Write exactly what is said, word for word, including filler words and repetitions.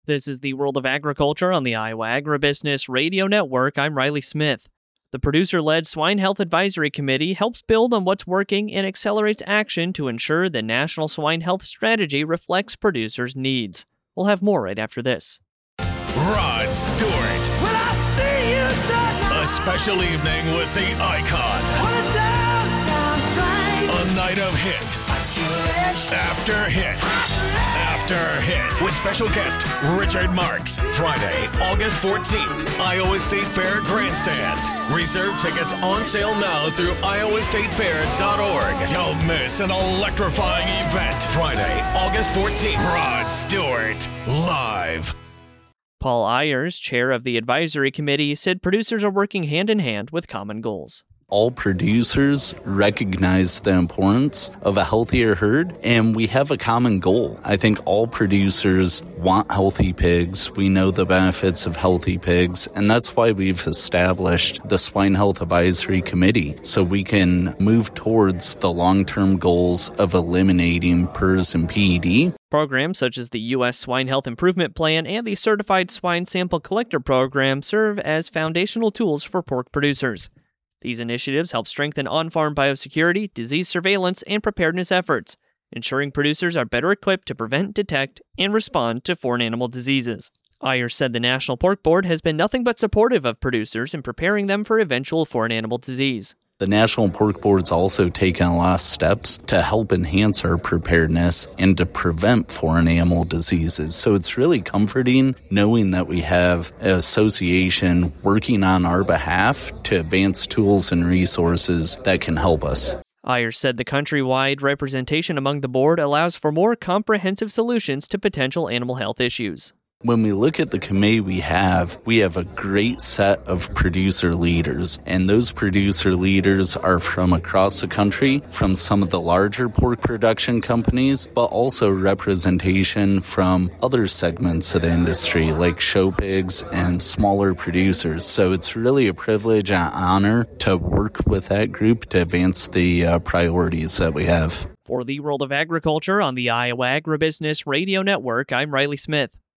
This is the World of Agriculture on the Iowa Agribusiness Radio Network. I'm Riley Smith. The producer-led Swine Health Advisory Committee helps build on what's working and accelerates action to ensure the National Swine Health Strategy reflects producers' needs. We'll have more right after this. Rod Stewart. When I see you tonight. A special evening with the icon. On a downtown train. A night of hit. After hit. After hit. With special guest Richard Marks. Friday, August fourteenth. Iowa State Fair Grandstand. Reserve tickets on sale now through iowa state fair dot org. Don't miss an electrifying event. Friday, August fourteenth. Rod Stewart. Live. Paul Ayers, chair of the advisory committee, said producers are working hand-in-hand with common goals. All producers recognize the importance of a healthier herd, and we have a common goal. I think all producers want healthy pigs. We know the benefits of healthy pigs, and that's why we've established the Swine Health Advisory Committee, so we can move towards the long-term goals of eliminating P R R S and P E D. Programs such as the U S Swine Health Improvement Plan and the Certified Swine Sample Collector Program serve as foundational tools for pork producers. These initiatives help strengthen on-farm biosecurity, disease surveillance, and preparedness efforts, ensuring producers are better equipped to prevent, detect, and respond to foreign animal diseases. Ayers said the National Pork Board has been nothing but supportive of producers in preparing them for eventual foreign animal disease. The National Pork Board's also taken a lot of steps to help enhance our preparedness and to prevent foreign animal diseases. So it's really comforting knowing that we have an association working on our behalf to advance tools and resources that can help us. Ayers said the countrywide representation among the board allows for more comprehensive solutions to potential animal health issues. When we look at the committee we have, we have a great set of producer leaders, and those producer leaders are from across the country, from some of the larger pork production companies, but also representation from other segments of the industry, like show pigs and smaller producers. So it's really a privilege and honor to work with that group to advance the uh, priorities that we have. For the World of Agriculture on the Iowa Agribusiness Radio Network, I'm Riley Smith.